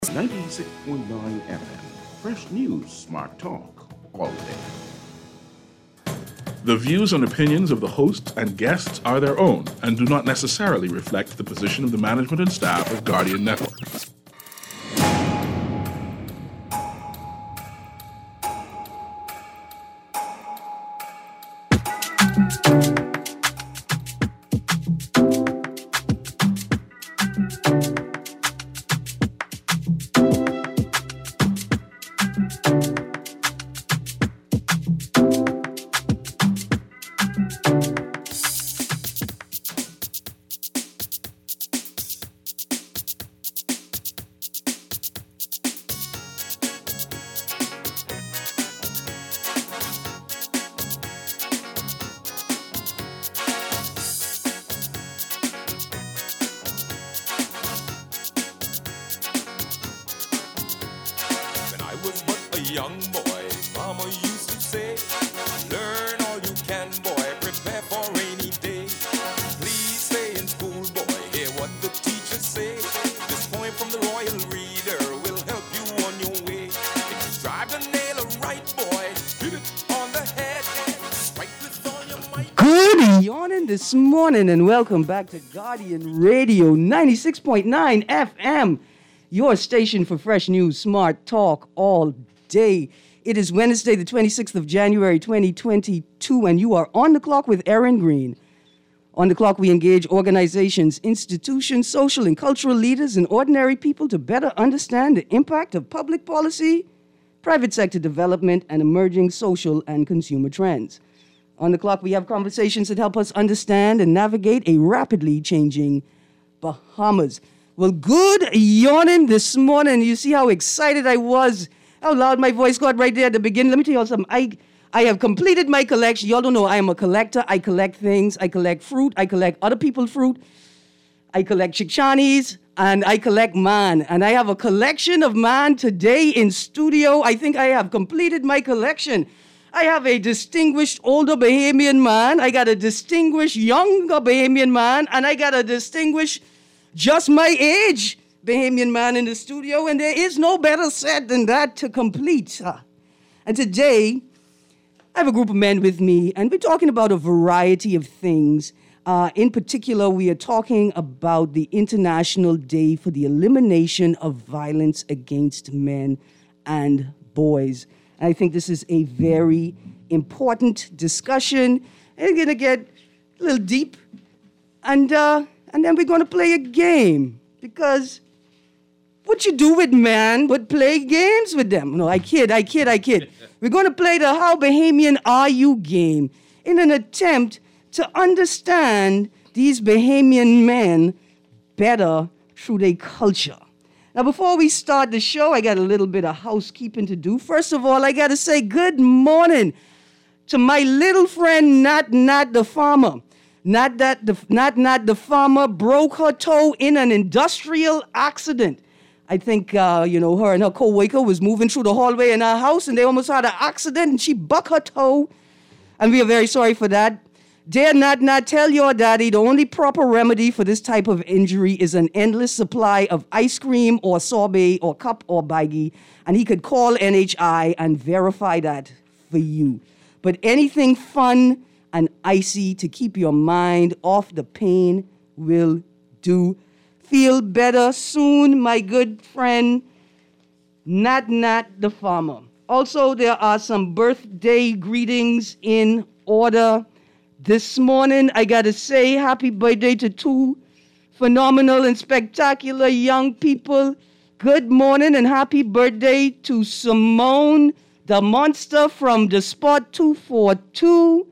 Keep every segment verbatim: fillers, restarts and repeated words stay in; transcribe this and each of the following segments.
ninety-six point nine F M. Fresh news, smart talk, all day. The views and opinions of the hosts and guests are their own and do not necessarily reflect the position of the management and staff of Guardian Network. This morning and welcome back to Guardian Radio ninety-six point nine F M, your station for fresh news, smart talk all day. It is Wednesday, the twenty-sixth of January, twenty twenty-two, and you are on the clock with Aaron Green. On the clock, we engage organizations, institutions, social and cultural leaders, and ordinary people to better understand the impact of public policy, private sector development, and emerging social and consumer trends. On the clock, we have conversations that help us understand and navigate a rapidly changing Bahamas. Well, good yawning this morning. You see how excited I was, how loud my voice got right there at the beginning. Let me tell you all something. I, I have completed my collection. Y'all don't know I am a collector. I collect things. I collect fruit. I collect other people's fruit. I collect chichanis, and I collect man. And I have a collection of man today in studio. I think I have completed my collection. I have a distinguished older Bahamian man, I got a distinguished younger Bahamian man, and I got a distinguished just my age Bahamian man in the studio, and there is no better set than that to complete. And today, I have a group of men with me, and we're talking about a variety of things. Uh, in particular, we are talking about the International Day for the Elimination of Violence Against Men and Boys. I think this is a very important discussion. It's going to get a little deep. And uh, and then we're going to play a game. Because what you do with men but play games with them. No, I kid, I kid, I kid. We're going to play the How Bahamian Are You game in an attempt to understand these Bahamian men better through their culture. Now, before we start the show, I got a little bit of housekeeping to do. First of all, I got to say good morning to my little friend, Nat Nat the farmer. Nat Nat the, Nat Nat the farmer broke her toe in an industrial accident. I think, uh, you know, her and her co-worker was moving through the hallway in her house, and they almost had an accident, and she bucked her toe. And we are very sorry for that. Dear Nat Nat, tell your daddy the only proper remedy for this type of injury is an endless supply of ice cream or sorbet or cup or baggie, and he could call N H I and verify that for you. But anything fun and icy to keep your mind off the pain will do. Feel better soon, my good friend, Nat Nat the farmer. Also, there are some birthday greetings in order. This morning, I got to say happy birthday to two phenomenal and spectacular young people. Good morning and happy birthday to Simone, the monster from the Spot two forty-two.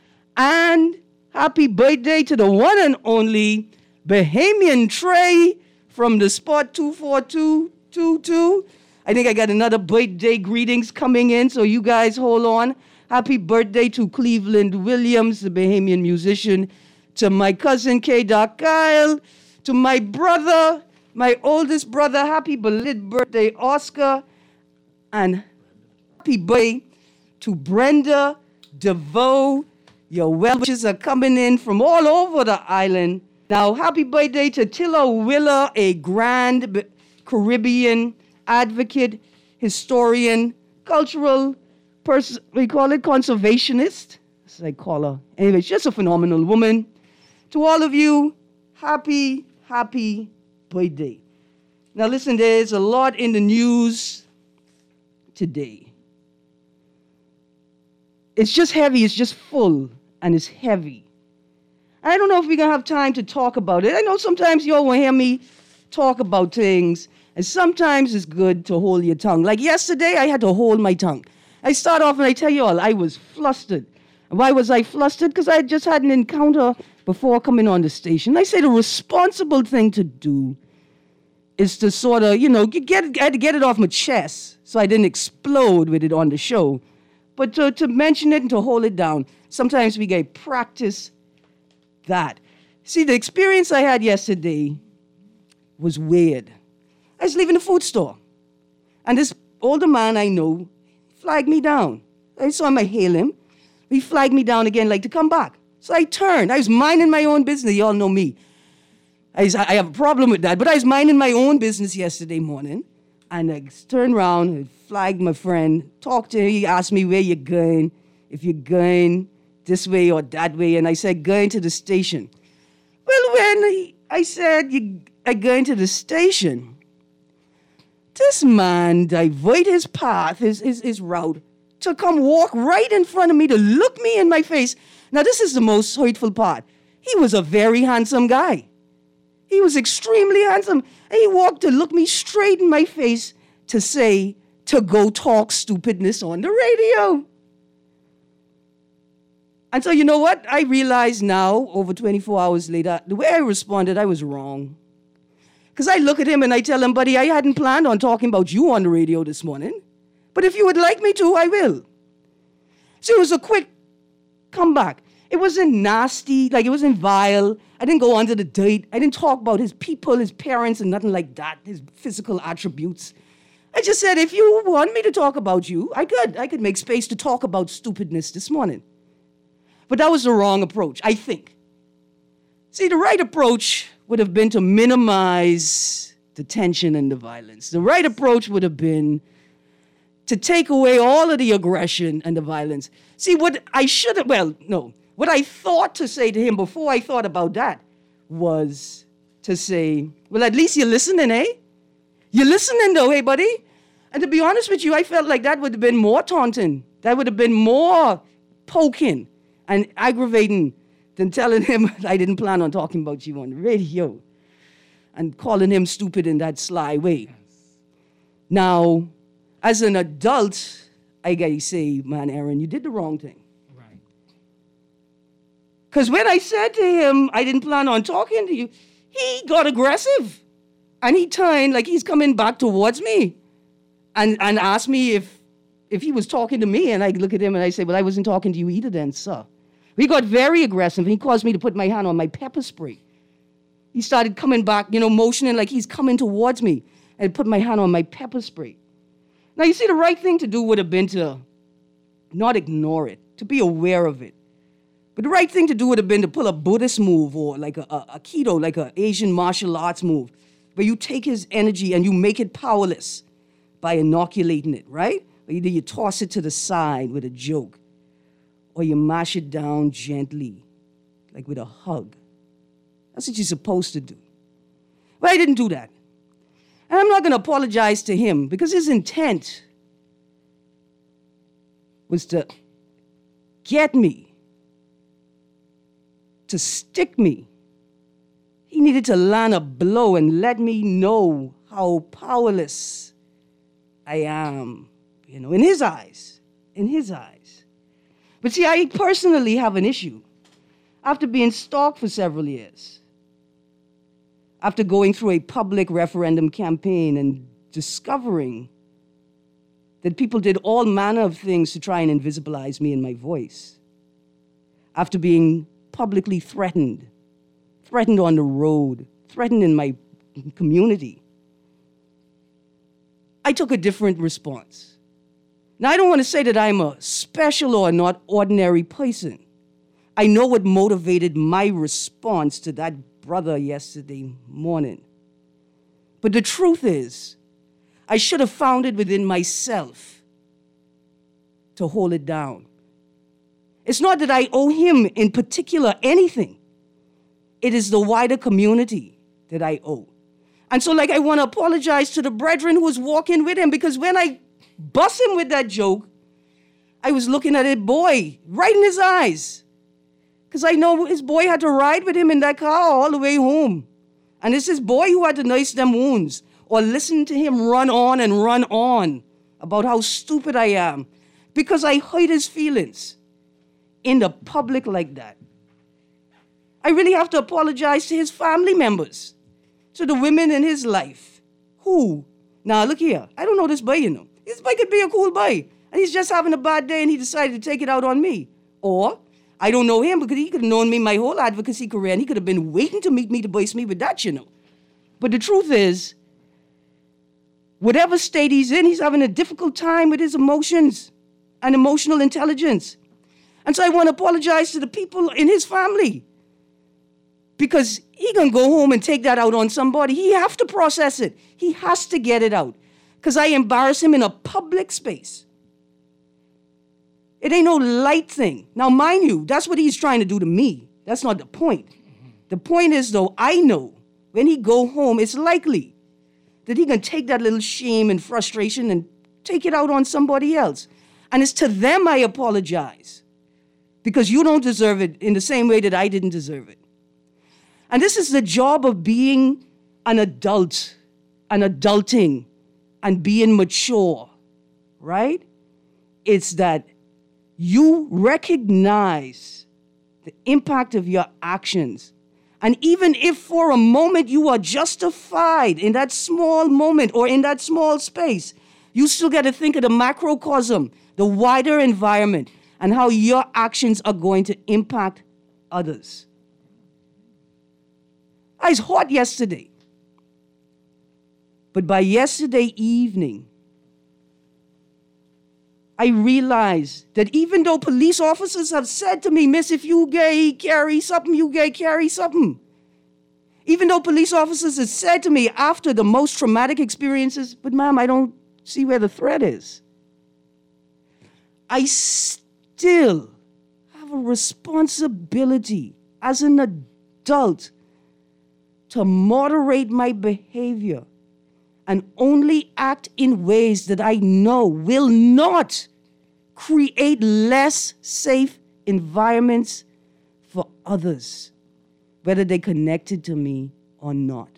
And happy birthday to the one and only Bahamian Trey from the Spot two forty-two twenty-two. I think I got another birthday greetings coming in, so you guys hold on. Happy birthday to Cleveland Williams, the Bahamian musician, to my cousin K. Doc Kyle, to my brother, my oldest brother, happy belated birthday, Oscar, and happy birthday to Brenda DeVoe. Your well wishes are coming in from all over the island. Now, happy birthday to Tilla Willer, a grand Caribbean advocate, historian, cultural person, we call it conservationist, as I call her. Anyway, she's just a phenomenal woman. To all of you, happy, happy birthday. Now listen, there's a lot in the news today. It's just heavy, it's just full, and it's heavy. And I don't know if we're going to have time to talk about it. I know sometimes y'all will hear me talk about things, and sometimes it's good to hold your tongue. Like yesterday, I had to hold my tongue. I start off and I tell you all, I was flustered. And why was I flustered? Because I had just had an encounter before coming on the station. I say the responsible thing to do is to sort of, you know, get it, I had to get it off my chest so I didn't explode with it on the show. But to, to mention it and to hold it down, sometimes we get practice that. See, the experience I had yesterday was weird. I was leaving the food store, and this older man I know flagged me down. I saw him, I hail him. He flagged me down again, like to come back. So I turned. I was minding my own business. You all know me. I, was, I have a problem with that, but I was minding my own business yesterday morning, and I turned around and flagged my friend, talked to him. He asked me where you're going, if you're going this way or that way, and I said, going to the station. Well, when he, I said, you are going to the station, this man diverted his path, his, his, his route, to come walk right in front of me, to look me in my face. Now, this is the most hurtful part. He was a very handsome guy. He was extremely handsome. And he walked to look me straight in my face to say, to go talk stupidness on the radio. And so, you know what? I realize now, over twenty-four hours later, the way I responded, I was wrong. Because I look at him and I tell him, buddy, I hadn't planned on talking about you on the radio this morning. But if you would like me to, I will. So it was a quick comeback. It wasn't nasty, like it wasn't vile. I didn't go under the dirt. I didn't talk about his people, his parents, and nothing like that, his physical attributes. I just said, if you want me to talk about you, I could. I could make space to talk about stupidness this morning. But that was the wrong approach, I think. See, the right approach would have been to minimize the tension and the violence. The right approach would have been to take away all of the aggression and the violence. See, what I should have, well, no, what I thought to say to him before I thought about that was to say, well, at least you're listening, eh? You're listening though, hey, buddy? And to be honest with you, I felt like that would have been more taunting. That would have been more poking and aggravating than telling him I didn't plan on talking about you on the radio and calling him stupid in that sly way. Now, as an adult, I gotta say, man, Aaron, you did the wrong thing. Right. Because when I said to him, I didn't plan on talking to you, he got aggressive. And he turned like he's coming back towards me and, and asked me if, if he was talking to me. And I look at him and I say, well, I wasn't talking to you either then, sir. He got very aggressive. And he caused me to put my hand on my pepper spray. He started coming back, you know, motioning like he's coming towards me. And put my hand on my pepper spray. Now, you see, the right thing to do would have been to not ignore it, to be aware of it. But the right thing to do would have been to pull a Buddhist move or like a, a, a Aikido, like an Asian martial arts move, where you take his energy and you make it powerless by inoculating it, right? Or either you toss it to the side with a joke, or you mash it down gently, like with a hug. That's what you're supposed to do. But I didn't do that. And I'm not going to apologize to him because his intent was to get me, to stick me. He needed to land a blow and let me know how powerless I am, you know, in his eyes, in his eyes. But see, I personally have an issue. After being stalked for several years, after going through a public referendum campaign and discovering that people did all manner of things to try and invisibilize me and my voice, after being publicly threatened, threatened on the road, threatened in my community, I took a different response. Now, I don't want to say that I'm a special or not ordinary person. I know what motivated my response to that brother yesterday morning. But the truth is, I should have found it within myself to hold it down. It's not that I owe him in particular anything. It is the wider community that I owe. And so, like, I want to apologize to the brethren who was walking with him, because when I bust him with that joke, I was looking at his boy right in his eyes. Because I know his boy had to ride with him in that car all the way home. And it's his boy who had to nurse them wounds or listen to him run on and run on about how stupid I am because I hurt his feelings in the public like that. I really have to apologize to his family members, to the women in his life. Who? Now, look here. I don't know this boy, you know. This boy could be a cool boy, and he's just having a bad day, and he decided to take it out on me. Or I don't know him because he could have known me my whole advocacy career, and he could have been waiting to meet me to voice me with that, you know. But the truth is, whatever state he's in, he's having a difficult time with his emotions and emotional intelligence. And so I want to apologize to the people in his family, because he can go home and take that out on somebody. He have to process it. He has to get it out, because I embarrass him in a public space. It ain't no light thing. Now, mind you, that's what he's trying to do to me. That's not the point. The point is, though, I know when he go home, it's likely that he can take that little shame and frustration and take it out on somebody else. And it's to them I apologize, because you don't deserve it in the same way that I didn't deserve it. And this is the job of being an adult, an adulting, and being mature, right? It's that you recognize the impact of your actions. And even if for a moment you are justified in that small moment or in that small space, you still got to think of the macrocosm, the wider environment, and how your actions are going to impact others. I was hot yesterday. But by yesterday evening, I realized that even though police officers have said to me, "Miss, if you gay carry something, you gay carry something." Even though police officers have said to me after the most traumatic experiences, "But ma'am, I don't see where the threat is." I still have a responsibility as an adult to moderate my behavior and only act in ways that I know will not create less safe environments for others, whether they're connected to me or not.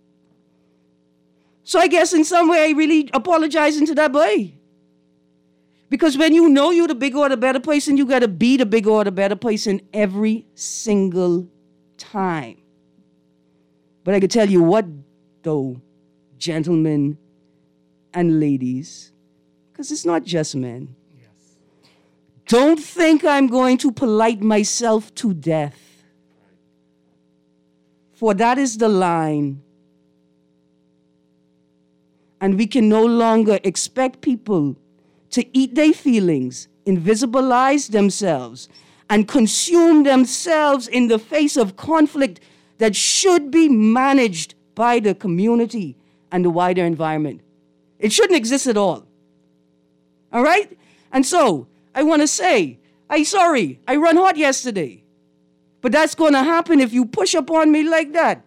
So I guess in some way I really apologizing to that boy. Because when you know you're the bigger or the better person, you got to be the bigger or the better person every single time. But I can tell you what, though, gentlemen and ladies, because it's not just men. Yes. Don't think I'm going to polite myself to death. For that is the line. And we can no longer expect people to eat their feelings, invisibilize themselves, and consume themselves in the face of conflict that should be managed by the community and the wider environment. It shouldn't exist at all. All right? And so, I want to say, I'm sorry, I run hot yesterday. But that's going to happen if you push upon me like that.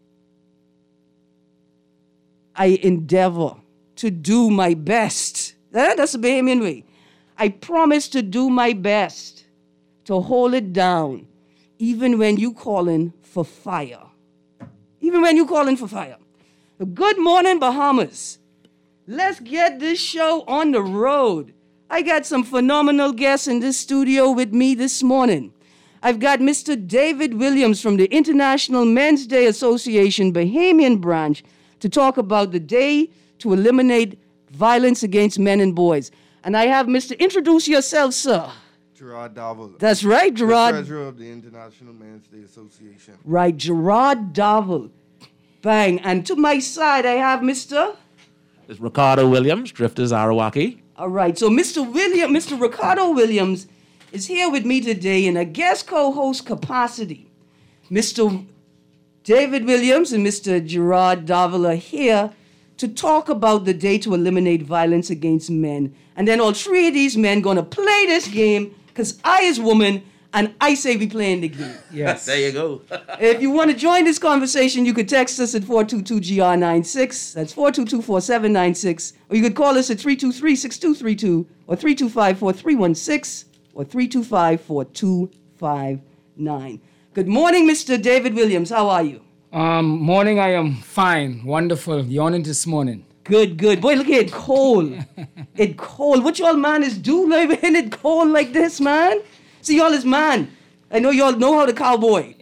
I endeavor to do my best. That's the Bahamian way. I promise to do my best to hold it down, even when you calling for fire. Even when you calling for fire. Good morning, Bahamas. Let's get this show on the road. I got some phenomenal guests in this studio with me this morning. I've got Mister David Williams from the International Men's Day Association Bahamian branch to talk about the day to eliminate violence against men and boys. And I have Mister Introduce yourself, sir. Gerard Darvel. That's right, Gerard. The treasurer of the International Men's Day Association. Right, Gerard Darvel. Bang. And to my side, I have Mister It's Ricardo Williams, Drifters Arawaki. All right, so Mister William, Mister Ricardo Williams is here with me today in a guest co-host capacity. Mister David Williams and Mister Gerard Davila are here to talk about the day to eliminate violence against men. And then all three of these men going to play this game because I is woman and I say we playing the game. Yes. There you go. If you want to join this conversation, you could text us at four two two G R nine six. That's four two two, four seven nine six. Or you could call us at three two three, six two three two or three two five, four three one six or three two five, four two five nine. Good morning, Mister David Williams. How are you? Um, morning, I am fine, wonderful, yawning this morning. Good, good. Boy, look at it cold. It cold. What y'all man is do living it cold like this, man? See, y'all is man. I know y'all know how to cowboy.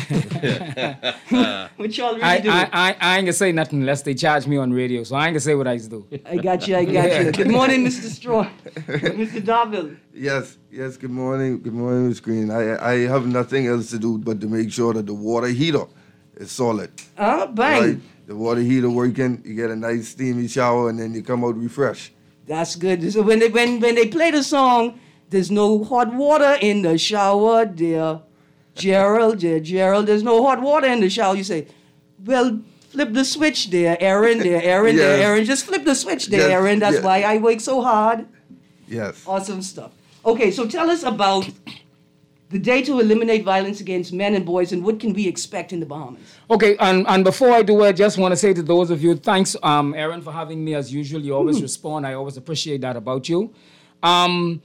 What y'all really I, do? I, I, I ain't gonna say nothing unless they charge me on radio, so I ain't gonna say what I do. I got you, I got you. Good morning, Mister Straw. Mister Davil. Yes, yes, good morning. Good morning, Miz Green. I, I have nothing else to do but to make sure that the water heater is solid. Uh, bang. Right? The water heater working, you get a nice steamy shower, and then you come out refreshed. That's good. So when they, when, when they play the song, there's no hot water in the shower, dear Gerald, dear Gerald. There's no hot water in the shower. You say, well, flip the switch there, Aaron, there, Aaron, there, Yes. Aaron. Just flip the switch there, Yes, Aaron. That's yes. why I work so hard. Yes. Awesome stuff. Okay, so tell us about the day to eliminate violence against men and boys, and what can we expect in the Bahamas? Okay, and, and before I do, I just want to say to those of you, thanks, um, Aaron, for having me as usual. You always respond. I always appreciate that about you. Um,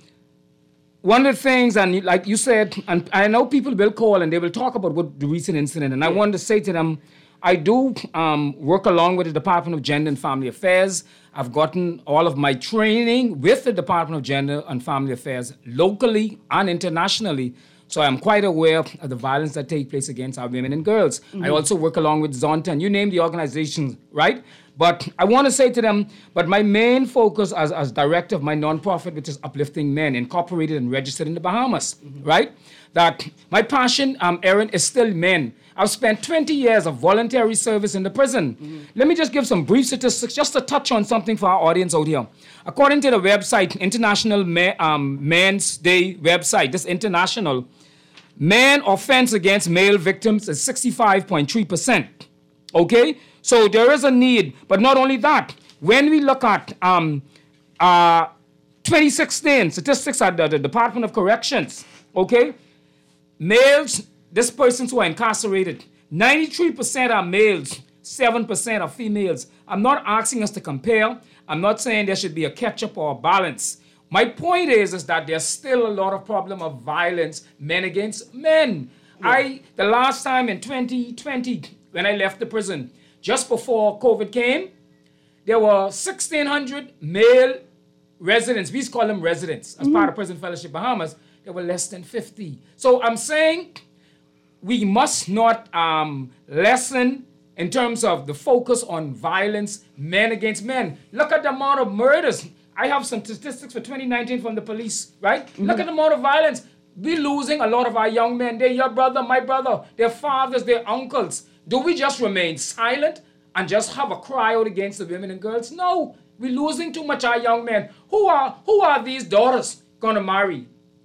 one of the things, and you- like you said, and I know people will call and they will talk about what the recent incident, and I wanted to say to them, I do um, work along with the Department of Gender and Family Affairs. I've gotten all of my training with the Department of Gender and Family Affairs locally and internationally. So I'm quite aware of the violence that takes place against our women and girls. I also work along with Zonta, and you name the organizations, right? But I want to say to them, but my main focus as, as director of my nonprofit, which is Uplifting Men, incorporated and registered in the Bahamas, right? That my passion, um, Aaron, is still men. I've spent twenty years of voluntary service in the prison. Let me just give some brief statistics just to touch on something for our audience out here. According to the website, International Ma- um, Men's Day website, this international, man offense against male victims is sixty-five point three percent. Okay? So there is a need. But not only that, when we look at um, uh, twenty sixteen statistics at the, the Department of Corrections, okay? Males, this persons who are incarcerated, ninety-three percent are males, seven percent are females. I'm not asking us to compare. I'm not saying there should be a catch-up or a balance. My point is, is that there's still a lot of problem of violence, men against men. Yeah. I, the last time in twenty twenty, when I left the prison, just before COVID came, there were sixteen hundred male residents. We call them residents as mm-hmm. part of Prison Fellowship Bahamas. There were less than fifty. So I'm saying we must not um, lessen in terms of the focus on violence, men against men. Look at the amount of murders. I have some statistics for twenty nineteen from the police, right? Mm-hmm. Look at the amount of violence. We're losing a lot of our young men. They're your brother, my brother, their fathers, their uncles. Do we just remain silent and just have a cry out against the women and girls? No, we're losing too much our young men. Who are, who are these daughters going to marry?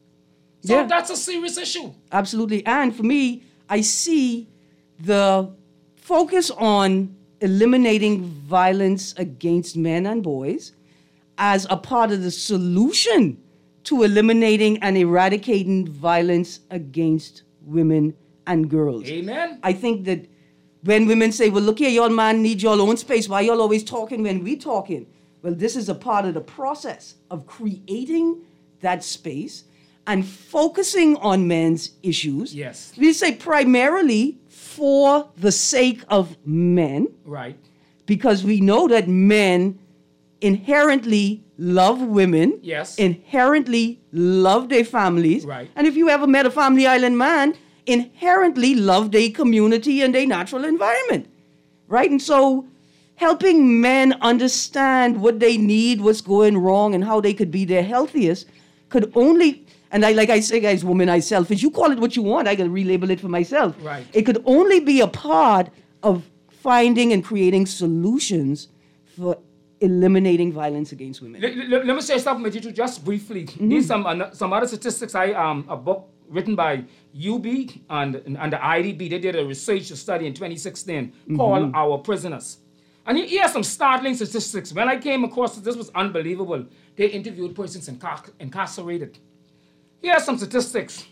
So Yeah. that's a serious issue. Absolutely. And for me, I see the focus on eliminating violence against men and boys as a part of the solution to eliminating and eradicating violence against women and girls. Amen. I think that when women say, well, look here, y'all man need your own space. Why y'all always talking when we talking? Well, this is a part of the process of creating that space and focusing on men's issues. Yes. We say primarily for the sake of men, Right. because we know that men inherently love women, Yes. inherently love their families. Right. And if you ever met a family island man, inherently love their community and their natural environment. Right? And so helping men understand what they need, what's going wrong, and how they could be their healthiest could only, and I like I say, guys, womanize selfish. You call it what you want, I can relabel it for myself. Right. It could only be a part of finding and creating solutions for eliminating violence against women. Let, let- let me say something with you two just briefly. These some ano- some other statistics I um a book written by U B and, and the I D B. They did a research study in twenty sixteen mm-hmm. called Our Prisoners. And here are some startling statistics. When I came across this, this was unbelievable. They interviewed persons incar- incarcerated. Here are some statistics.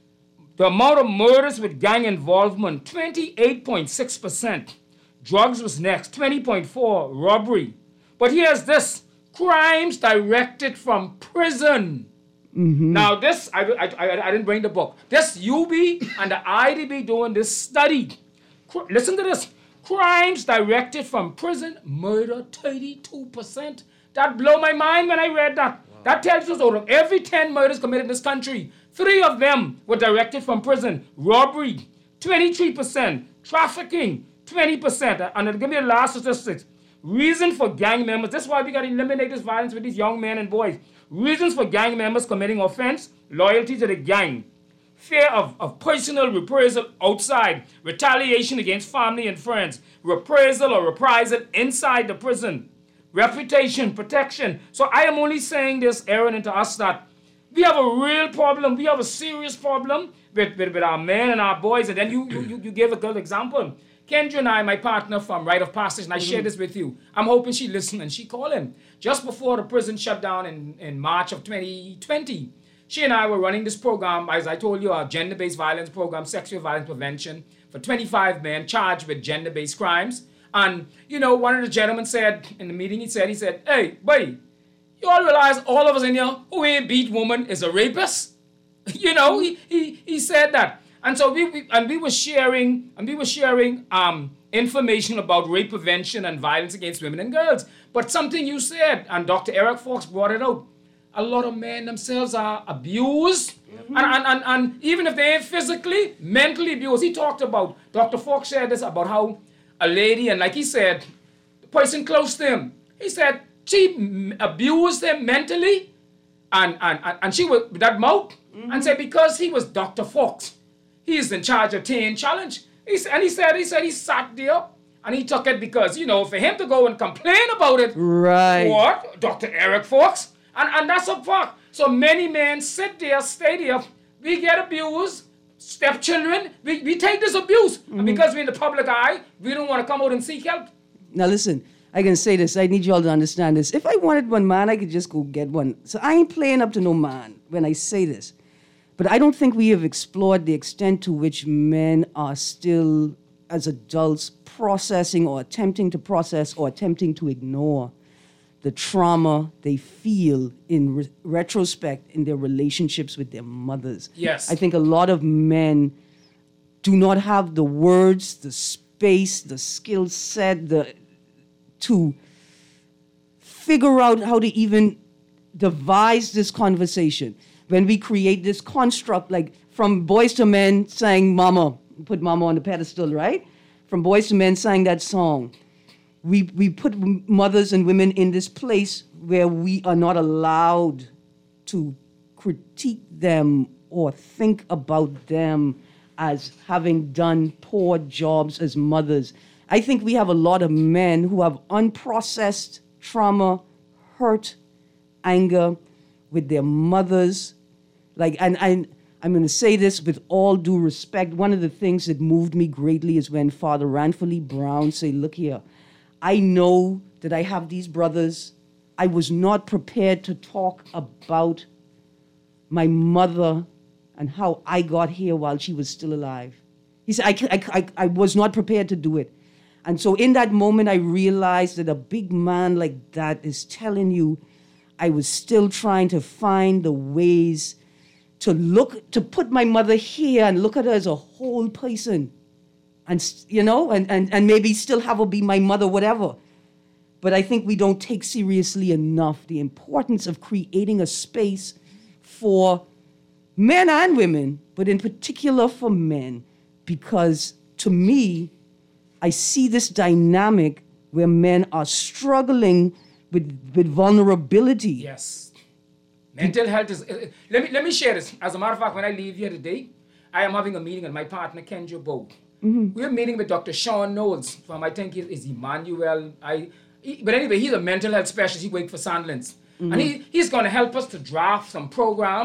The amount of murders with gang involvement, twenty-eight point six percent. Drugs was next, twenty point four percent. Robbery. But here's this. Crimes directed from prison. Mm-hmm. Now this, I, I, I, I didn't bring the book. This U B and the I D B doing this study. Listen to this. Crimes directed from prison, murder thirty-two percent. That blew my mind when I read that. Wow. That tells us out of every ten murders committed in this country, three of them were directed from prison. Robbery, twenty-three percent. Trafficking, twenty percent. And I'll give me the last statistics. Reason for gang members, this is why we got to eliminate this violence with these young men and boys. Reasons for gang members committing offense, loyalty to the gang, fear of, of personal reprisal outside, retaliation against family and friends, reprisal or reprisal inside the prison, reputation, protection. So I am only saying this, Aaron, and to us that we have a real problem. We have a serious problem with, with, with our men and our boys. And then you, you, you gave a good example. Kendra and I, my partner from Rite of Passage, and I mm-hmm. share this with you. I'm hoping she listened and she called him. Just before the prison shut down in, in March of twenty twenty, she and I were running this program, as I told you, our gender-based violence program, sexual violence prevention, for twenty-five men charged with gender-based crimes. And, you know, one of the gentlemen said in the meeting, he said, he said, hey, buddy, you all realize all of us in here who ain't beat woman is a rapist? You know, he, he, he said that. And so we, we and we were sharing and we were sharing um, information about rape prevention and violence against women and girls. But something you said, and Doctor Eric Fox brought it out, a lot of men themselves are abused. Mm-hmm. And, and, and, and even if they ain't physically, mentally abused. He talked about, Doctor Fox shared this about how a lady, and like he said, the person close to him, he said she m- abused him mentally, and, and, and, and she was with that mouth, mm-hmm. and said because he was Doctor Fox, he's in charge of Teen Challenge. He, and he said, he said he sat there and he took it because, you know, for him to go and complain about it. Right. What? Doctor Eric Fox? And, and that's a fact. So many men sit there, stay there. We get abused. Stepchildren, we, we take this abuse. Mm-hmm. And because we're in the public eye, we don't want to come out and seek help. Now listen, I can say this. I need you all to understand this. If I wanted one man, I could just go get one. So I ain't playing up to no man when I say this. But I don't think we have explored the extent to which men are still, as adults, processing or attempting to process or attempting to ignore the trauma they feel in re- retrospect in their relationships with their mothers. Yes. I think a lot of men do not have the words, the space, the skill set, the to figure out how to even devise this conversation. When we create this construct, like from Boys to Men saying Mama, put Mama on the pedestal, right? From Boys to Men sang that song. We we put mothers and women in this place where we are not allowed to critique them or think about them as having done poor jobs as mothers. I think we have a lot of men who have unprocessed trauma, hurt, anger with their mothers. Like, and, and I'm going to say this with all due respect. One of the things that moved me greatly is when Father Ranfurly Brown said, look here, I know that I have these brothers. I was not prepared to talk about my mother and how I got here while she was still alive. He said, I, I, I, I was not prepared to do it. And so in that moment, I realized that a big man like that is telling you, I was still trying to find the ways to look, to put my mother here and look at her as a whole person. And, you know, and, and, and maybe still have her be my mother, whatever. But I think we don't take seriously enough the importance of creating a space for men and women, but in particular for men, because to me, I see this dynamic where men are struggling with, with vulnerability. Yes. Mental health is... Uh, let me let me share this. As a matter of fact, when I leave here today, I am having a meeting with my partner, Kendra Bow. Mm-hmm. We're meeting with Doctor Sean Knowles from, I think, is Emmanuel. I, he, but anyway, he's a mental health specialist. He works for Sandlands. Mm-hmm. And he, he's going to help us to draft some programs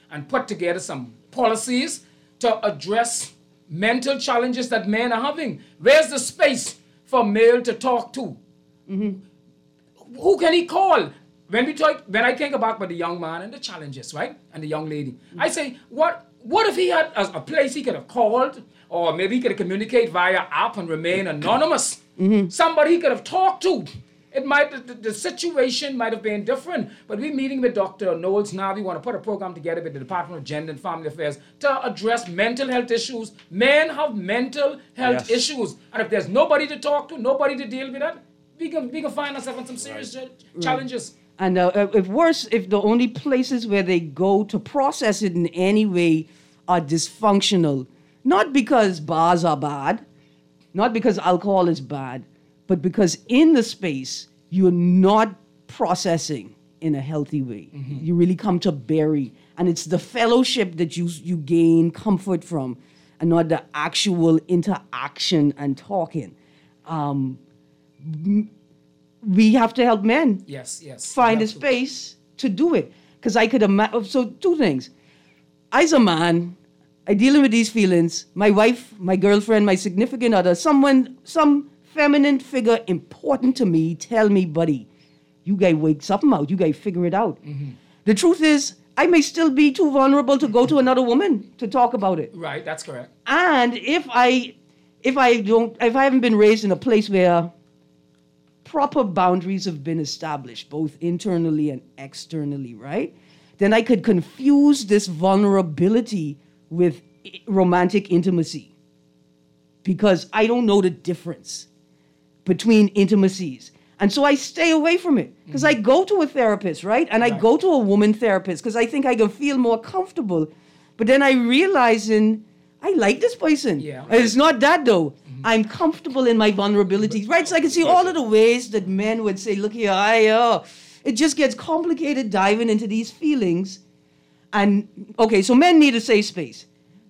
and put together some policies to address mental challenges that men are having. Where's the space for male to talk to? Mm-hmm. Who can he call? When we talk, when I think about the young man and the challenges, right, and the young lady, mm-hmm. I say, what what if he had a, a place he could have called, or maybe he could have communicate via app and remain anonymous? Mm-hmm. Somebody he could have talked to. It might the, the situation might have been different, but we're meeting with Doctor Knowles now. We want to put a program together with the Department of Gender and Family Affairs to address mental health issues. Men have mental health yes. issues, and if there's nobody to talk to, nobody to deal with that, we can we can find ourselves in some serious right. challenges. Right. And uh, if worse, if the only places where they go to process it in any way are dysfunctional, not because bars are bad, not because alcohol is bad, but because in the space, you're not processing in a healthy way. Mm-hmm. You really come to bury. And it's the fellowship that you, you gain comfort from and not the actual interaction and talking. Um, we have to help men yes, yes, find a space to do it. Because I could imagine, so two things. As a man, I dealing with these feelings. My wife, my girlfriend, my significant other, someone, some feminine figure important to me, tell me, buddy, you guys wake something out. You guys figure it out. Mm-hmm. The truth is, I may still be too vulnerable to go to another woman to talk about it. Right, that's correct. And if I, if I don't, if I haven't been raised in a place where proper boundaries have been established, both internally and externally, right? Then I could confuse this vulnerability with romantic intimacy because I don't know the difference between intimacies. And so I stay away from it because mm-hmm. I go to a therapist, right? And right. I go to a woman therapist because I think I can feel more comfortable. But then I realize in, I like this person. Yeah, right. It's not that though. Mm-hmm. I'm comfortable in my vulnerabilities, right? So I can see all of the ways that men would say, look here, I, uh, it just gets complicated diving into these feelings. And, okay, so men need a safe space.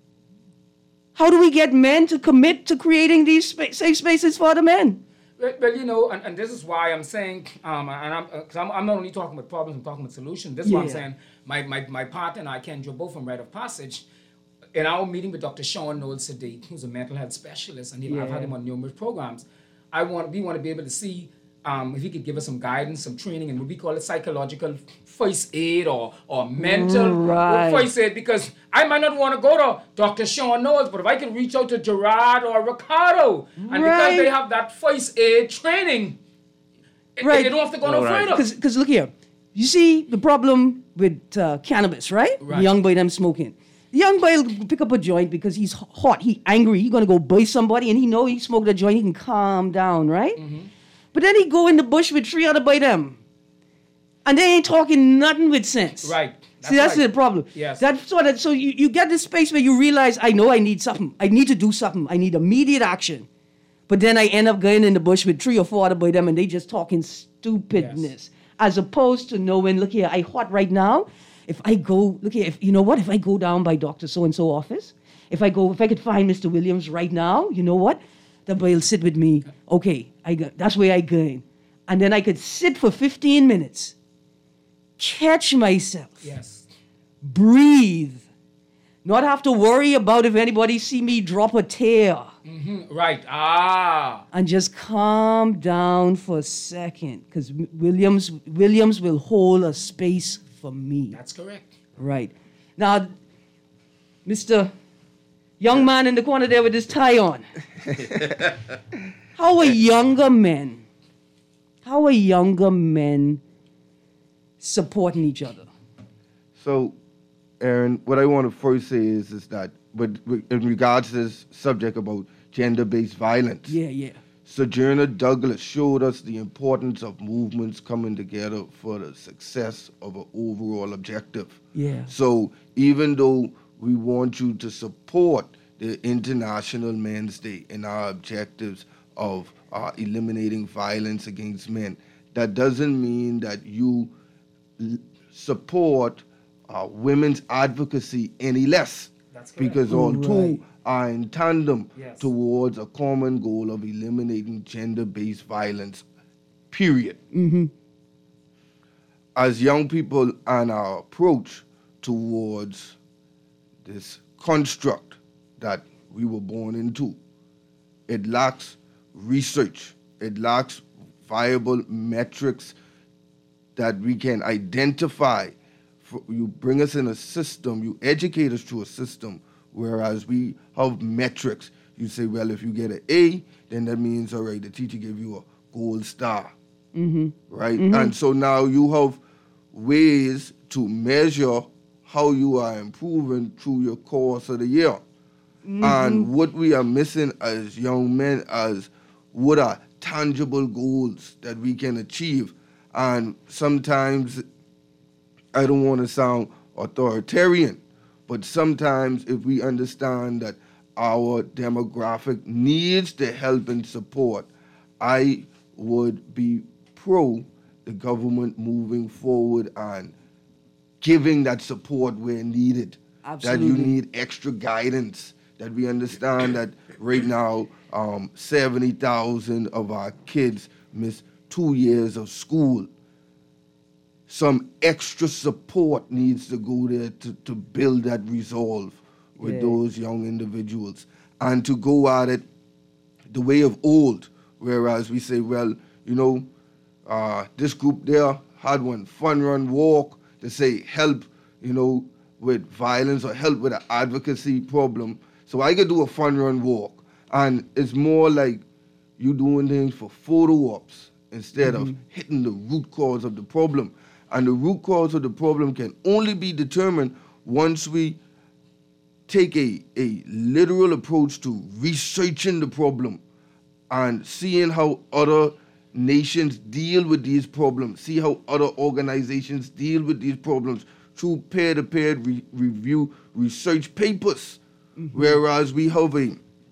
How do we get men to commit to creating these spa- safe spaces for the men? Well, well you know, and, and this is why I'm saying, um, and I'm, uh, I'm, I'm not only talking about problems, I'm talking about solutions. This is yeah. why I'm saying my, my, my partner and I, Ken Joe, both from Rite of Passage, in our meeting with Doctor Sean Knowles Sadiq, who's a mental health specialist, and he, yeah. I've had him on numerous programs. I want we want to be able to see um, if he could give us some guidance, some training, and what we call it psychological first aid or or mental right. first aid. Because I might not want to go to Doctor Sean Knowles, but if I can reach out to Gerard or Ricardo, and right. because they have that first aid training, right. they don't have to go no right. further. Because look here, you see the problem with uh, cannabis, right? right? The young boy them smoking. The young boy will pick up a joint because he's hot, he angry, he gonna go buy somebody, and he know he smoked a joint, he can calm down, right? Mm-hmm. But then he go in the bush with three other by them, and they ain't talking nothing with sense. Right. That's See, that's right. the problem. Yes. That's so that so you, you get this space where you realize, I know I need something, I need to do something, I need immediate action, but then I end up going in the bush with three or four other by them, and they just talking stupidness, yes. as opposed to knowing, look here, I hot right now. If I go, look here, if, you know what? If I go down by Doctor So-and-so office, if I go, if I could find Mister Williams right now, you know what? The boy will sit with me. Okay, I go, that's where I go. And then I could sit for fifteen minutes, catch myself, yes, breathe, not have to worry about if anybody see me drop a tear. Mm-hmm. Right, ah. And just calm down for a second, because Williams, Williams will hold a space for me. That's correct. Right. Now, Mister Young man in the corner there with his tie on. How are younger men, how are younger men supporting each other? So, Aaron, what I want to first say is, is that with, with, in regards to this subject about gender-based violence, yeah, yeah. Sojourner Douglas showed us the importance of movements coming together for the success of an overall objective. Yeah. So even though we want you to support the International Men's Day and our objectives of uh, eliminating violence against men, that doesn't mean that you l- support uh, women's advocacy any less. That's correct. Because all right. two are in tandem yes. towards a common goal of eliminating gender-based violence, period. Mm-hmm. As young people and our approach towards this construct that we were born into. It lacks research. It lacks viable metrics that we can identify. You bring us in a system, you educate us through a system, whereas we have metrics. You say, well, if you get an A, then that means, all right, the teacher gave you a gold star, mm-hmm. right? Mm-hmm. And so now you have ways to measure how you are improving through your course of the year. Mm-hmm. And what we are missing as young men as what are tangible goals that we can achieve. And sometimes, I don't want to sound authoritarian, but sometimes if we understand that our demographic needs the help and support, I would be pro the government moving forward and giving that support where needed. Absolutely. That you need extra guidance, that we understand that right now um, seventy thousand of our kids miss two years of school. Some extra support needs to go there to, to build that resolve with yeah. those young individuals and to go at it the way of old, whereas we say, well, you know, uh, this group there had one fun run walk to say help, you know, with violence or help with an advocacy problem. So I could do a fun run walk, and it's more like you doing things for photo ops instead mm-hmm. of hitting the root cause of the problem. And the root cause of the problem can only be determined once we take a, a literal approach to researching the problem and seeing how other nations deal with these problems, see how other organizations deal with these problems through peer-to-peer re- review research papers. Mm-hmm. Whereas we have a,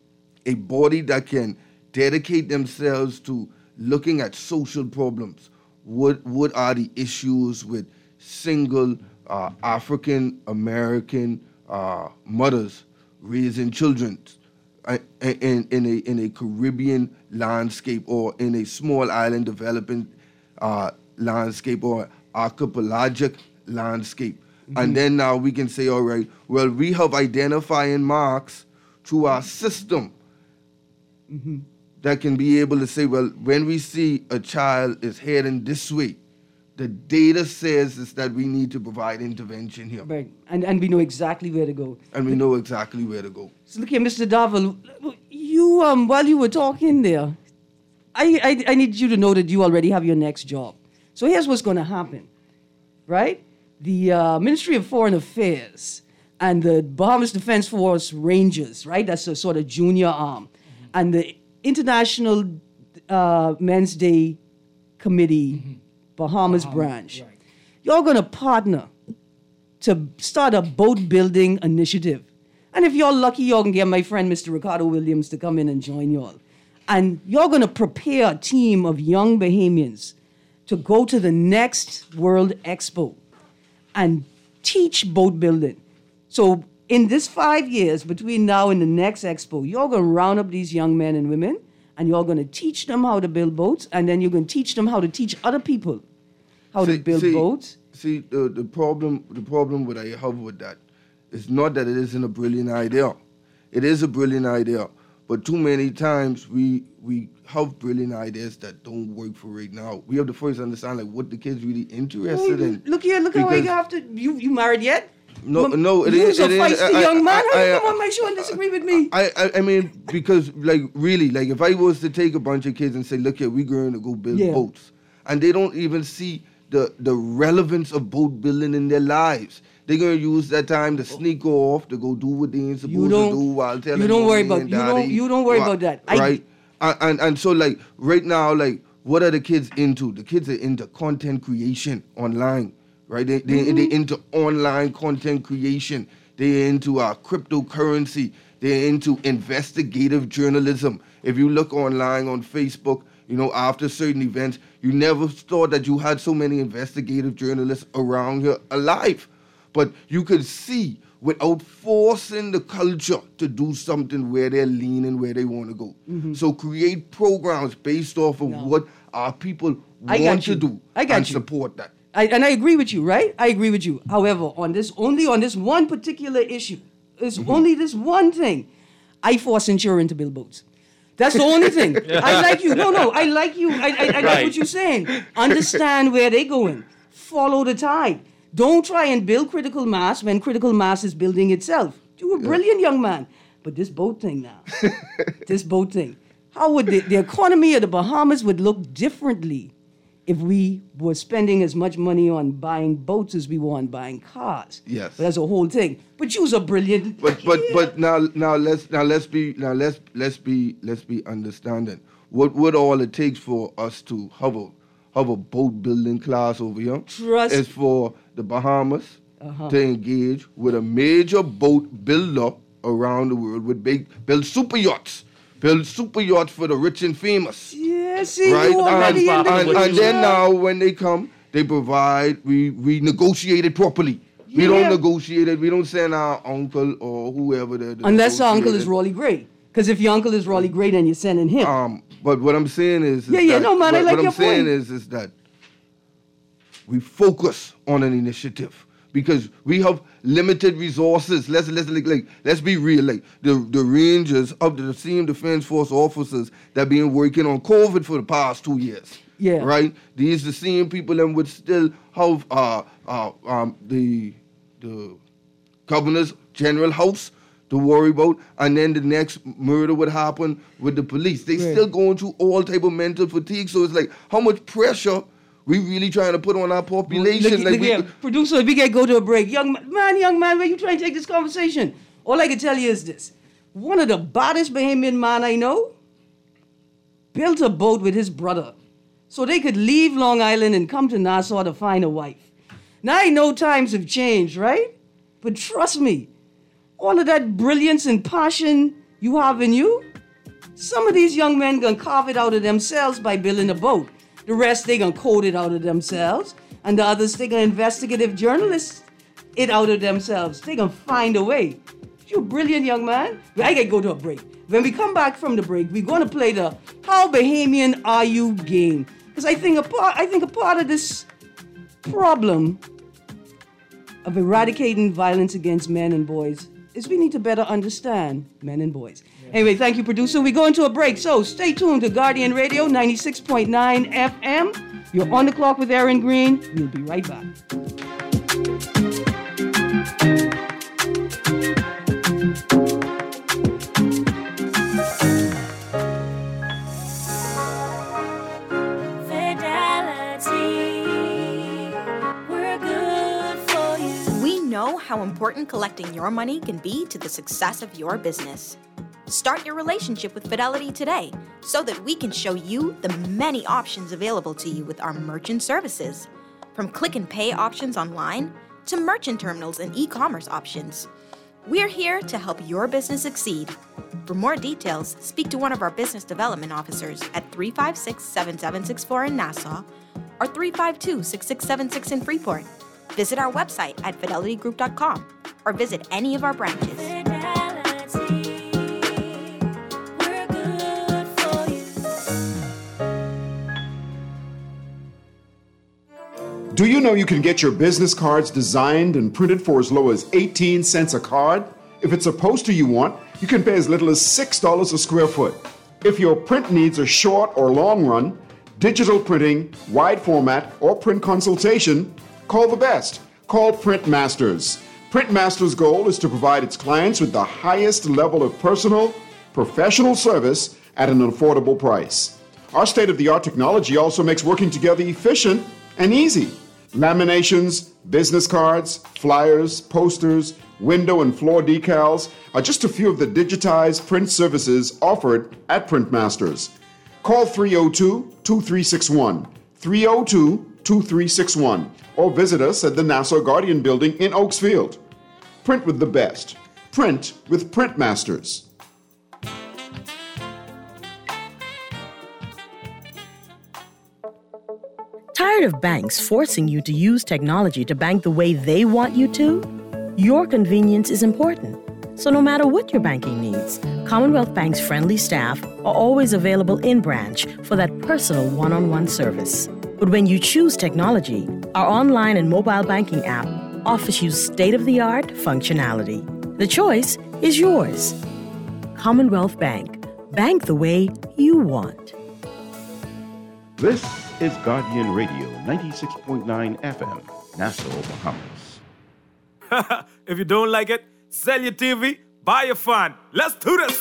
a body that can dedicate themselves to looking at social problems. What what are the issues with single uh, African American uh, mothers raising children uh, in in a in a Caribbean landscape or in a small island developing uh, landscape or archipelagic landscape? Mm-hmm. And then now we can say, all right, well, we have identifying marks through our system. Mm-hmm. That can be able to say, well, when we see a child is heading this way, the data says is that we need to provide intervention here. Right, and, and we know exactly where to go. And we know exactly where to go. So look here, Mister Darville, you, um, while you were talking there, I, I, I need you to know that you already have your next job. So here's what's going to happen, right? The uh, Ministry of Foreign Affairs and the Bahamas Defense Force Rangers, right? That's a sort of junior arm. Mm-hmm. And the International uh, Men's Day Committee, mm-hmm. Bahamas uh-huh. branch. Right. You're going to partner to start a boat building initiative. And if you're lucky, you're going to get my friend Mister Ricardo Williams to come in and join y'all. And you're going to prepare a team of young Bahamians to go to the next World Expo and teach boat building. So in this five years between now and the next expo, you're going to round up these young men and women, and you're going to teach them how to build boats, and then you're going to teach them how to teach other people how see, to build see, boats. See, the, the problem the problem that I have with that is not that it isn't a brilliant idea. It is a brilliant idea, but too many times we we have brilliant ideas that don't work for right now. We have to first understand like what the kids really interested well, in. Look here, look how you have to. You you married yet? No, M- no, it You're is. a it feisty is, young I, man. I, How I, you come on my show and disagree with me? I, I, I mean, because like really, like if I was to take a bunch of kids and say, look here, we're going to go build yeah. boats, and they don't even see the the relevance of boat building in their lives. They're gonna use that time to sneak off to go do what they ain't supposed to do while telling you don't worry mommy about and you daddy, don't you don't worry right, about that. Right? I, and, and and so like right now, like what are the kids into? The kids are into content creation online, right? They they mm-hmm. they into online content creation. They're into uh, cryptocurrency. They're into investigative journalism. If you look online on Facebook, you know, after certain events, you never thought that you had so many investigative journalists around here alive. But you could see without forcing the culture to do something where they're leaning, where they want to go. Mm-hmm. So create programs based off of no. what our people I want to do I got and you. support that. I, and I agree with you, right? I agree with you. However, on this, only on this one particular issue, it's mm-hmm. only this one thing, I force insurance to build boats. That's the only thing. I like you. No, no, I like you. I, I, I like Right. what you're saying. Understand where they're going. Follow the tide. Don't try and build critical mass when critical mass is building itself. You're a brilliant young man. But this boat thing now, this boat thing, how would the, the economy of the Bahamas would look differently if we were spending as much money on buying boats as we were on buying cars? Yes. But that's a whole thing. But you's a brilliant. But but yeah. but now now let's now let's be now let's let's be let's be understanding what what all it takes for us to have a have a boat building class over here Trust- is for the Bahamas Uh-huh. to engage with a major boat builder around the world with big build super yachts, build super yachts for the rich and famous. Yeah, see, Right, you already and, in the and, what and you then said. now when they come, they provide. We we negotiate it properly. We Yeah. don't negotiate it. We don't send our uncle or whoever. The, the Unless our uncle negotiator. is Rolly Gray. Because if your uncle is Rolly Gray, then you're sending him. Um, but what I'm saying is, is Yeah, yeah, that, no, man, I what, like what your I'm saying point. is, is that we focus on an initiative because we have limited resources. Let's let's like, like let's be real. Like the the Rangers of the same Defense Force officers that been working on COVID for the past two years. Yeah. Right. These the same people and would still have uh uh um the the governor's general house to worry about, and then the next murder would happen with the police. They Right. still going through all type of mental fatigue. So it's like, how much pressure we really trying to put on our population? Look, like look we, here. Producer, if we can go to a break. Young ma- man, young man, where you trying to take this conversation? All I can tell you is this. One of the baddest Bahamian man I know built a boat with his brother so they could leave Long Island and come to Nassau to find a wife. Now I know times have changed, right? But trust me, all of that brilliance and passion you have in you, some of these young men gonna carve it out of themselves by building a boat. The rest, they gonna code it out of themselves. And the others, they gonna investigative journalists it out of themselves. They gonna find a way. You're a brilliant young man. I gotta go to a break. When we come back from the break, we're gonna play the How Bahamian Are You game. Because I think a part, I think a part of this problem of eradicating violence against men and boys is we need to better understand men and boys. Anyway, thank you, producer. We go into a break, so stay tuned to Guardian Radio ninety-six point nine F M. You're on the clock with Aaron Green. We'll be right back. We know how important collecting your money can be to the success of your business. Start your relationship with Fidelity today so that we can show you the many options available to you with our merchant services. From click and pay options online to merchant terminals and e-commerce options. We're here to help your business succeed. For more details, speak to one of our business development officers at three five six, seven seven six four in Nassau or three five two, six six seven six in Freeport. Visit our website at fidelity group dot com or visit any of our branches. Do you know you can get your business cards designed and printed for as low as eighteen cents a card? If it's a poster you want, you can pay as little as six dollars a square foot. If your print needs are short or long run, digital printing, wide format, or print consultation, call the best. Call Print Masters. Print Masters' goal is to provide its clients with the highest level of personal, professional service at an affordable price. Our state-of-the-art technology also makes working together efficient and easy. Laminations, business cards, flyers, posters, window and floor decals are just a few of the digitized print services offered at Print Masters. Call three oh two, two three six one, three oh two, two three six one, or visit us at the Nassau Guardian Building in Oaksfield. Print with the best. Print with Print Masters. Tired of banks forcing you to use technology to bank the way they want you to? Your convenience is important. So no matter what your banking needs, Commonwealth Bank's friendly staff are always available in branch for that personal one-on-one service. But when you choose technology, our online and mobile banking app offers you state-of-the-art functionality. The choice is yours. Commonwealth Bank. Bank the way you want. This is Guardian Radio, ninety-six point nine F M, Nassau, Bahamas. If you don't like it, sell your T V, buy your phone. Let's do this.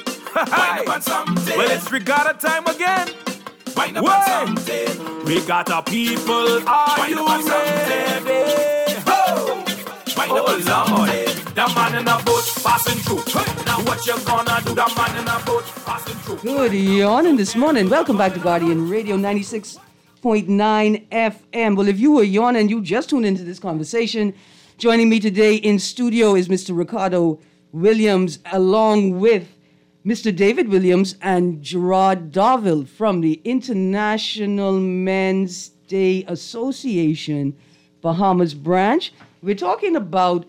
Well, it's regatta time again. Wind up on something. Regatta people, are you ready? Oh, Lord. The man in a boat passing through. Now what you gonna do? The man in a boat passing through. Good morning this morning. Welcome back to Guardian Radio ninety-six point nine F M. Well, if you were yawning, you just tuned into this conversation. Joining me today in studio is Mister Ricardo Williams, along with Mister David Williams and Gerard Darville from the International Men's Day Association, Bahamas branch. We're talking about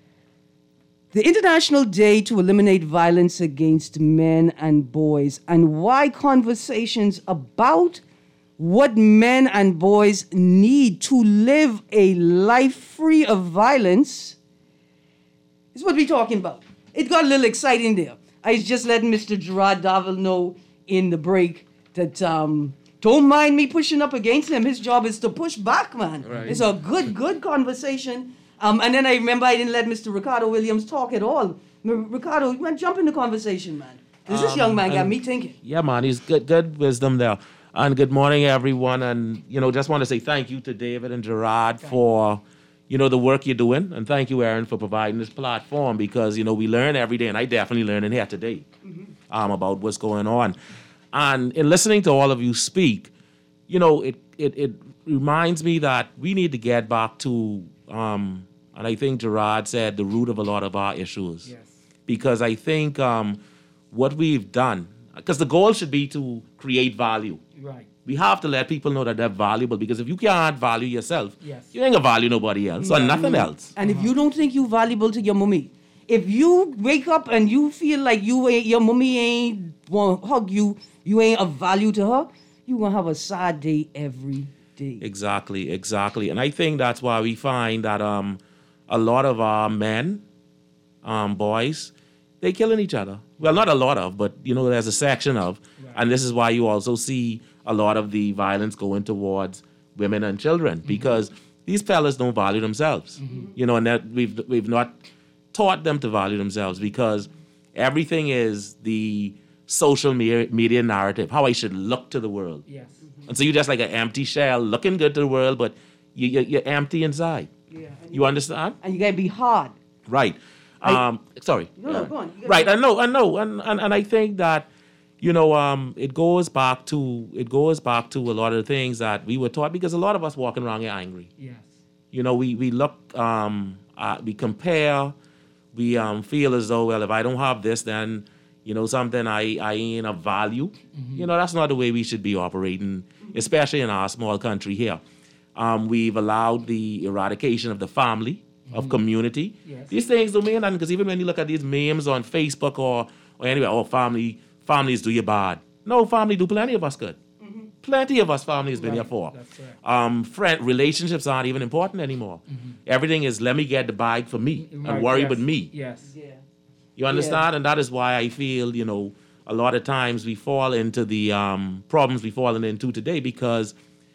the International Day to Eliminate Violence Against Men and Boys, and why conversations about what men and boys need to live a life free of violence is what we're talking about. It got a little exciting there. I was just letting Mister Gerard Darville know in the break that um, don't mind me pushing up against him. His job is to push back, man. Right. It's a good, good conversation. Um, and then I remember I didn't let Mister Ricardo Williams talk at all. Ricardo, man, jump in the conversation, man. This um, young man got me thinking. Yeah, man, he's good, good wisdom there. And good morning, everyone. And, you know, just want to say thank you to David and Gerard for, you know, the work you're doing. And thank you, Aaron, for providing this platform because, you know, we learn every day. And I definitely learn in here today mm-hmm. um, about what's going on. And in listening to all of you speak, you know, it it, it reminds me that we need to get back to, um, and I think Gerard said, the root of a lot of our issues. Yes. Because I think um, what we've done, because the goal should be to create value. Right. We have to let people know that they're valuable because if you can't value yourself, yes. you ain't gonna value nobody else or nothing else. And if you don't think you're valuable to your mommy, if you wake up and you feel like you ain't, your mommy ain't want to hug you, you ain't of value to her, you're gonna have a sad day every day. Exactly, exactly. And I think that's why we find that um, a lot of our men, um, boys, they killing each other. Well, not a lot of, but, you know, there's a section of. Right. And this is why you also see a lot of the violence going towards women and children. Mm-hmm. Because these fellas don't value themselves. Mm-hmm. You know, and that we've we've not taught them to value themselves because everything is the social me- media narrative, how I should look to the world. Yes. Mm-hmm. And so you're just like an empty shell, looking good to the world, but you, you're, you're empty inside. Yeah. You understand? And you got to be hard. Right. I, um, sorry. No, no, go on. Right, I know, I know, and, and and I think that, you know, um, it goes back to it goes back to a lot of the things that we were taught because a lot of us walking around here angry. Yes. You know, we we look, um, uh, we compare, we um, feel as though, well, if I don't have this, then, you know, something I I ain't of value. Mm-hmm. You know, that's not the way we should be operating, especially in our small country here. Um, we've allowed the eradication of the family. Of community. Yes. These things don't mean nothing because even when you look at these memes on Facebook or, or anywhere, oh, family, families do you bad. No, family do plenty of us good. Mm-hmm. Plenty of us family has been right. here for. That's right. Um, friend, relationships aren't even important anymore. Mm-hmm. Everything is let me get the bag for me right. and worry yes. about me. Yes. Yeah. You understand? Yeah. And that is why I feel, you know, a lot of times we fall into the um, problems we've fallen into today because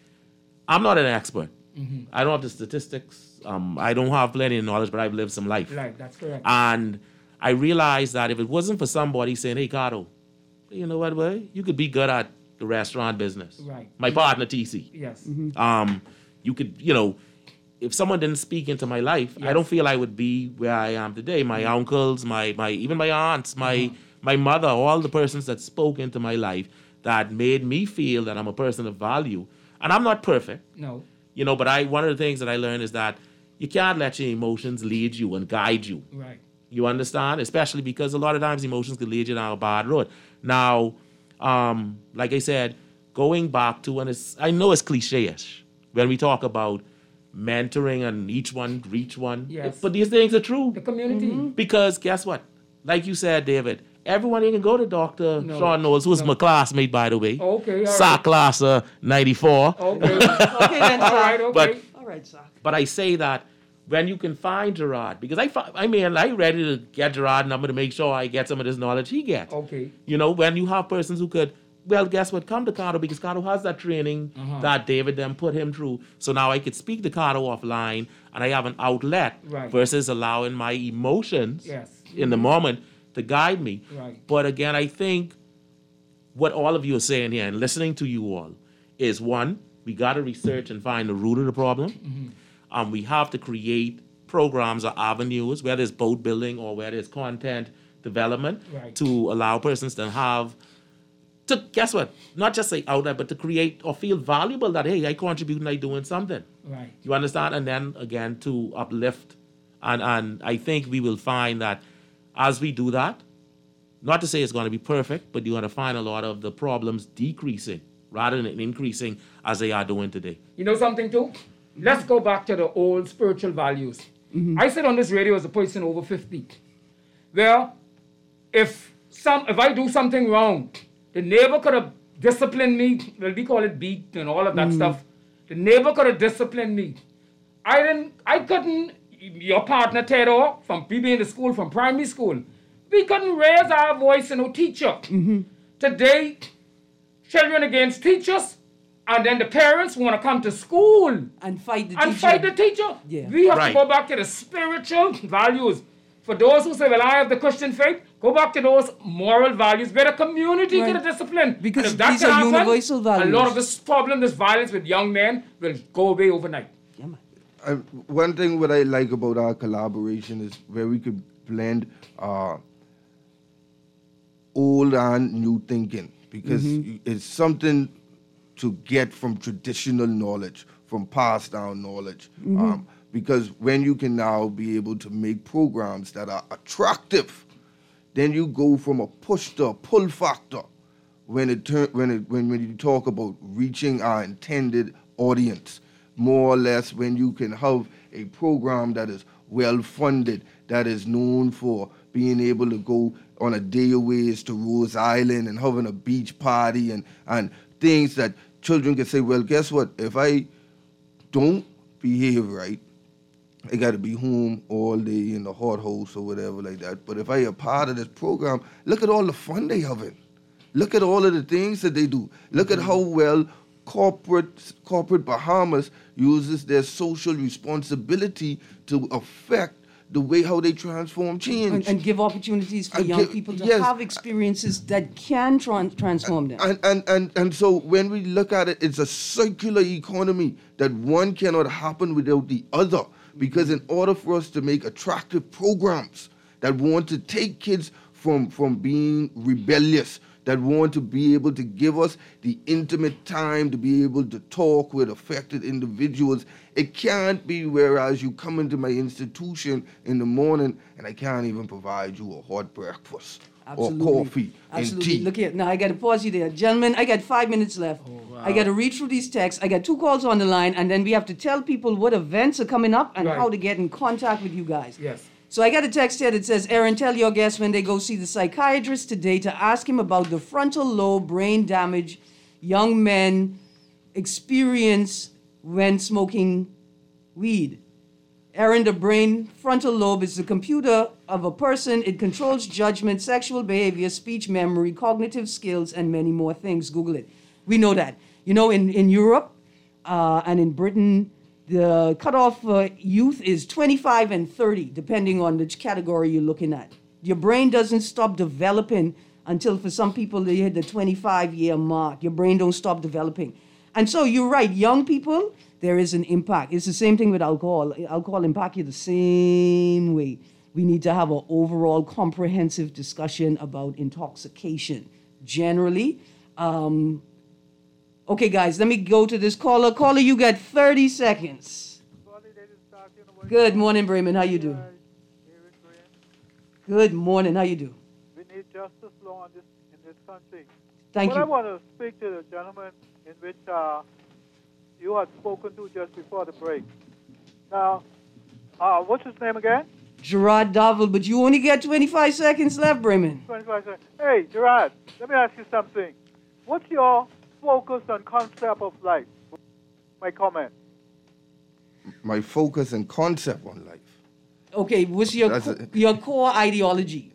I'm not an expert. Mm-hmm. I don't have the statistics. Um, I don't have plenty of knowledge, but I've lived some life. Right, that's correct. And I realized that if it wasn't for somebody saying, hey, Kato, you know what, boy? You could be good at the restaurant business. Right. My mm-hmm. partner, T C. Yes. Mm-hmm. Um, you could, you know, if someone didn't speak into my life, yes. I don't feel I would be where I am today. My mm-hmm. uncles, my, my even my aunts, my, mm-hmm. my mother, all the persons that spoke into my life that made me feel that I'm a person of value. And I'm not perfect. No. You know, but I one of the things that I learned is that you can't let your emotions lead you and guide you. Right. You understand? Especially because a lot of times emotions can lead you down a bad road. Now, um, like I said, going back to, and it's, I know it's cliche-ish when we talk about mentoring and each one reach one. Yes. But these things are true. The community. Mm-hmm. Because guess what? Like you said, David, everyone can go to Doctor No. Sean Knowles, who's No. my classmate, by the way. Okay, all Sock right. class uh, ninety-four. Okay. Okay, then, All Sock. right, okay. But All right, Sock. but I say that when you can find Gerard, because I fi- I mean I ready to get Gerard number to make sure I get some of this knowledge he gets. Okay. You know, when you have persons who could, well, guess what? Come to Cardo because Cardo has that training Uh-huh. that David then put him through. So now I could speak to Cardo offline and I have an outlet Right. versus allowing my emotions Yes. in the moment to guide me. Right. But again, I think what all of you are saying here and listening to you all is one, we got to research and find the root of the problem. Mm-hmm. Um, we have to create programs or avenues, whether it's boat building or whether it's content development, Right. to allow persons to have, to guess what, not just say outlet, but to create or feel valuable that, hey, I contribute and I doing something. Right. You understand? And then again, to uplift. And, and I think we will find that as we do that, not to say it's going to be perfect, but you're going to find a lot of the problems decreasing rather than increasing as they are doing today. You know something too? Let's go back to the old spiritual values. I sit on this radio as a person over fifty. Where if some if I do something wrong, the neighbor could have disciplined me. Well, we call it beat and all of that stuff. The neighbor could have disciplined me. I didn't I couldn't your partner Theodore from we being in the school from primary school. We couldn't raise our voice to no teacher. Today, children against teachers, and then the parents want to come to school And fight the and teacher. fight the teacher. Yeah. We have Right. to go back to the spiritual values. For those who say, well, I have the Christian faith, go back to those moral values where the community Right. get a discipline. Because And if that these can are happen, universal a values. lot of this problem, this violence with young men will go away overnight. Yeah, man. I, one thing what I like about our collaboration is where we could blend uh, old and new thinking, because it's something to get from traditional knowledge, from passed down knowledge. Um, because when you can now be able to make programs that are attractive, then you go from a push to a pull factor when it turn when it when, when you talk about reaching our intended audience. More or less, when you can have a program that is well funded, that is known for being able to go on a dayaways to Rose Island and having a beach party and, and things that children can say, well, guess what? If I don't behave right, I got to be home all day in the hot house or whatever like that. But if I am part of this program, look at all the fun they having. Look at all of the things that they do. Look at how well corporate corporate Bahamas uses their social responsibility to affect the way how they transform change. And, and give opportunities for And young give- people to yes. have experiences that can tran- transform them. And, and, and, and so when we look at it, it's a circular economy that one cannot happen without the other. Because in order for us to make attractive programs that want to take kids from, from being rebellious, that want to be able to give us the intimate time to be able to talk with affected individuals, it can't be whereas you come into my institution in the morning and I can't even provide you a hot breakfast Absolutely. or coffee Absolutely. and tea. Look here. Now I got to pause you there, gentlemen. I got five minutes left. I got to read through these texts. I got two calls on the line, and then we have to tell people what events are coming up and Right. how to get in contact with you guys. Yes. So I got a text here that says, Aaron, tell your guests when they go see the psychiatrist today to ask him about the frontal lobe brain damage young men experience when smoking weed. Aaron, the brain frontal lobe is the computer of a person. It controls judgment, sexual behavior, speech memory, cognitive skills, and many more things. Google it. We know that. You know, in, in Europe uh, and in Britain, the cutoff for youth is twenty-five and thirty, depending on which category you're looking at. Your brain doesn't stop developing until, for some people, they hit the twenty-five-year mark. Your brain don't stop developing. And so you're right, young people, there is an impact. It's the same thing with alcohol. Alcohol impacts you the same way. We need to have an overall comprehensive discussion about intoxication. Generally, um, okay, guys, let me go to this caller. Caller, you got thirty seconds. Good morning, Bremen. How you do? Good morning. How you do? We need justice law in this, in this country. Thank but you. I want to speak to the gentleman in which uh, you had spoken to just before the break. Now, uh, what's his name again? Gerard Davil, but you only get twenty-five seconds left, Bremen. twenty-five seconds. Hey, Gerard, let me ask you something. What's your focus and concept of life? My comment. My focus and concept on life. Okay, what's your That's co- a- your core ideology?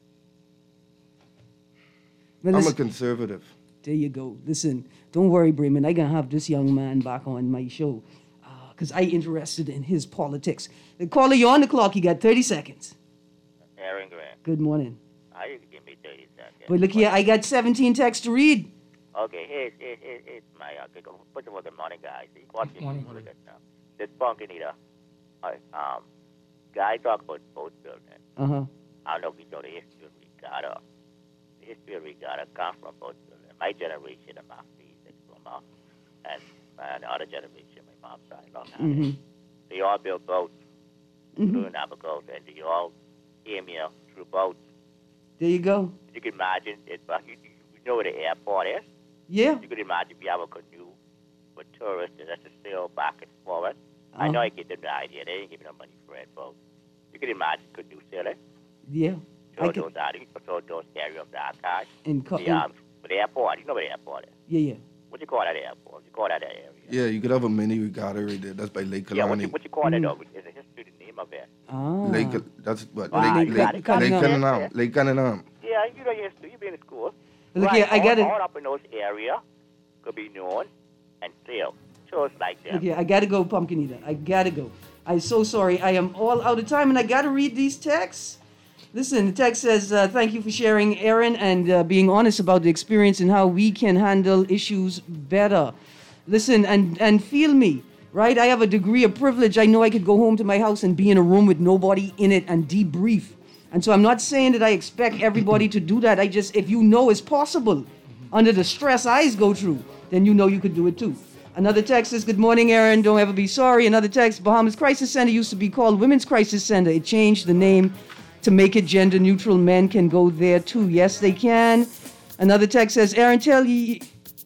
Well, I'm a listen- conservative. There you go. Listen, don't worry, Bremen. I can have this young man back on my show because I interested in his politics. The caller, you're on the clock. You got thirty seconds. Aaron Grant. Good morning. How you give me thirty seconds? But look here, I got seventeen texts to read. Okay, here's, here's, here's, here's my, uh, good, first of all, good morning, guys. Watch Morning. Morning. This Punkin Eater, uh, um, guy talk about boat building. Uh huh. I don't know if you know the history of regatta. The history of regatta comes from boat building. My generation, and my fees, from uh, and uh, the other generation, my mom's side, Long Island. Mm-hmm. They all built boats. Mhm. We don't have a boat, and they all came here through boats. There you go. You can imagine it, but you, you know where the airport is. Yeah. You could imagine we have a canoe with tourists that just sail back and forth. I Uh-huh. know I give them the idea. They ain't giving them money for it, but you can imagine canoe sailing. Yeah. I So could, those are so those area of the archives. in, co- The, in, um, for the airport, you know where the airport is. yeah, yeah. What you call that airport? You call that that area? Yeah, you could have a mini regatta right there. That's by Lake Yeah, what Kalani. you, what you call it though? Is a history, the name of it. Ah. Lake, that's what Ah, Lake, you Lake, got Lake, it, got it. Kananam. Lake Kananam. Yeah, you know your history. You've been in school. Look right, here, I all, got it. all up in those areas could be known and sail. So it's like that. Okay, I gotta go, Pumpkin Eater. I gotta go. I'm so sorry. I am all out of time, and I gotta read these texts. Listen, the text says, uh, "Thank you for sharing, Aaron, and uh, being honest about the experience and how we can handle issues better." Listen, and and feel me, right? I have a degree of privilege. I know I could go home to my house and be in a room with nobody in it and debrief. And so I'm not saying that I expect everybody to do that. I just, if you know it's possible, under the stress I go through, then you know you could do it too. Another text says, "Good morning, Aaron. Don't ever be sorry." Another text, "Bahamas Crisis Center used to be called Women's Crisis Center. It changed the name to make it gender neutral. Men can go there too." Yes, they can. Another text says, "Aaron, tell you..."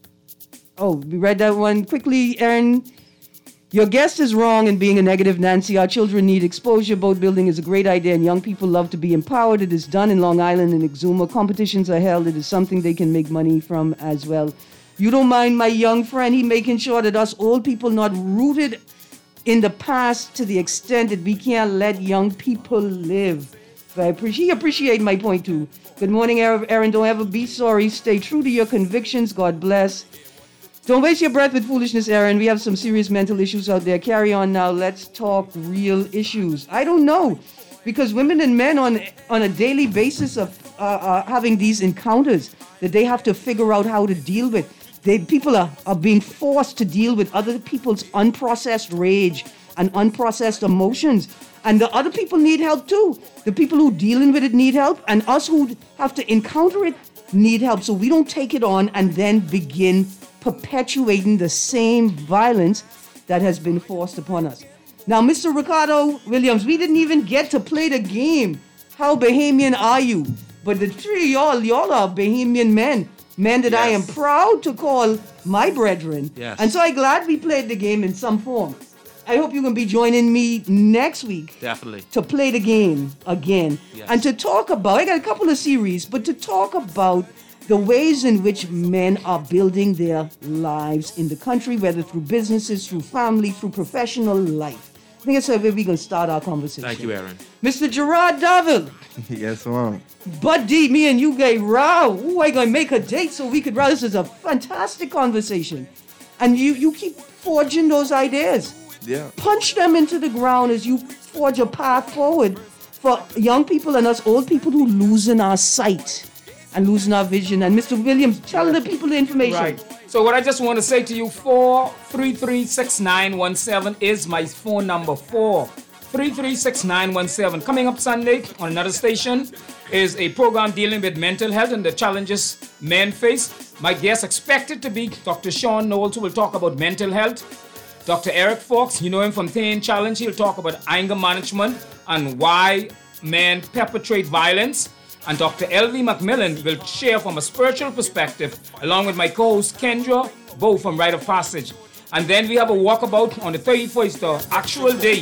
Oh, we read that one quickly. Aaron, your guest is wrong in being a negative Nancy. Our children need exposure. Boat building is a great idea, and young people love to be empowered. It is done in Long Island and Exuma. Competitions are held. It is something they can make money from as well. You don't mind my young friend, he making sure that us old people not rooted in the past to the extent that we can't let young people live. But I appreciate, he appreciate my point too. Good morning, Aaron. Don't ever be sorry. Stay true to your convictions. God bless. Don't waste your breath with foolishness, Aaron. We have some serious mental issues out there. Carry on now. Let's talk real issues. I don't know, because women and men on on a daily basis of uh, uh, having these encounters that they have to figure out how to deal with. They, people are, are being forced to deal with other people's unprocessed rage and unprocessed emotions. And the other people need help too. The people who dealing with it need help, and us who have to encounter it need help. So we don't take it on and then begin perpetuating the same violence that has been forced upon us. Now, Mister Ricardo Williams, we didn't even get to play the game. How Bahamian are you? But the three of y'all, y'all are Bahamian men. Men that I am Yes. proud to call my brethren. Yes. And so I'm glad we played the game in some form. I hope you can be joining me next week Definitely. to play the game again. Yes. And to talk about, I got a couple of series, but to talk about the ways in which men are building their lives in the country, whether through businesses, through family, through professional life. I think that's where we're going to start our conversation. Thank you, Aaron. Mister Gerard Davil. Yes, ma'am. Bud D, me and you get row. Ooh, I gonna make a date so we could row. This is a fantastic conversation. And you, you keep forging those ideas. Yeah. Punch them into the ground as you forge a path forward for young people and us old people who losing our sight and losing our vision. And Mister Williams, tell the people the information. Right. So what I just want to say to you, four three three six nine one seven is my phone number. four three three six nine one seven. Coming up Sunday on another station is a program dealing with mental health and the challenges men face. My guest expected to be Doctor Sean Knowles, who will talk about mental health. Doctor Eric Fox, you know him from Teen Challenge. He'll talk about anger management and why men perpetrate violence. And Doctor L V McMillan will share from a spiritual perspective, along with my co-host Kendra, both from Rite of Passage. And then we have a walkabout on the thirty-first, the actual day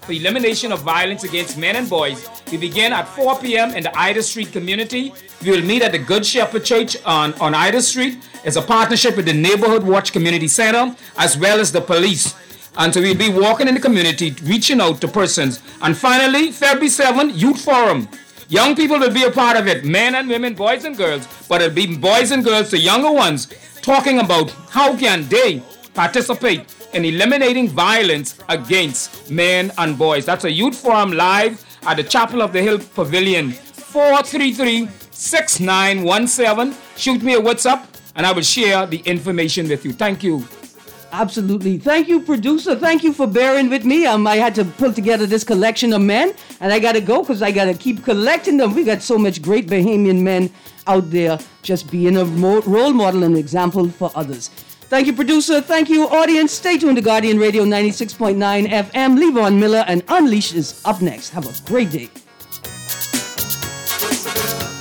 for elimination of violence against men and boys. We begin at four p.m. in the Ida Street community. We will meet at the Good Shepherd Church on, on Ida Street. It's a partnership with the Neighborhood Watch Community Center as well as the police. And so we'll be walking in the community, reaching out to persons. And finally, February seventh, Youth Forum. Young people will be a part of it, men and women, boys and girls, but it'll be boys and girls, the younger ones, talking about how can they participate in eliminating violence against men and boys. That's a Youth Forum live at the Chapel of the Hill Pavilion, four three three, six nine one seven. Shoot me a WhatsApp and I will share the information with you. Thank you. Absolutely. Thank you, producer. Thank you for bearing with me. Um, I had to put together this collection of men, and I got to go because I got to keep collecting them. We got so much great Bahamian men out there just being a mo- role model and example for others. Thank you, producer. Thank you, audience. Stay tuned to Guardian Radio ninety-six point nine F M. Levon Miller and Unleash is up next. Have a great day.